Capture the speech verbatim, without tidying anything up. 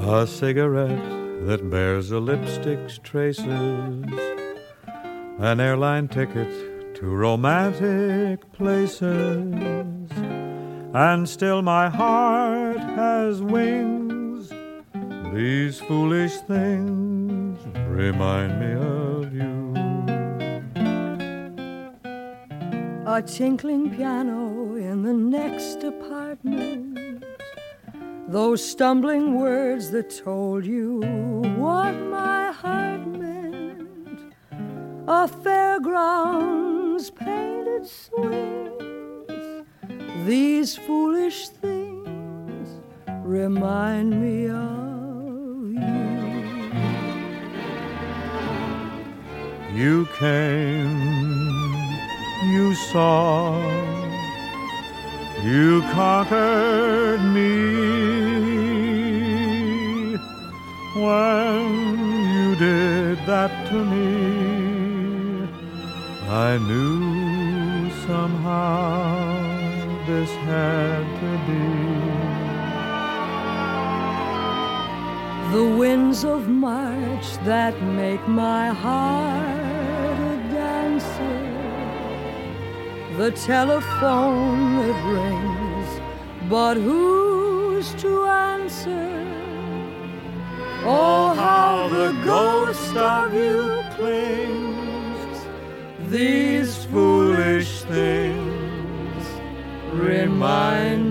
A cigarette that bears a lipstick's traces, an airline ticket to romantic places, and still my heart has wings. These foolish things remind me of you. A tinkling piano in the next apartment, those stumbling words that told you what my heart meant, a fairground's painted swings. These foolish things remind me of you. You came, you saw, you conquered me. When you did that to me, I knew somehow this had to be. The winds of March that make my heart a dancer, the telephone that rings, but who's to answer? Oh, how the ghost of you clings. These foolish things remind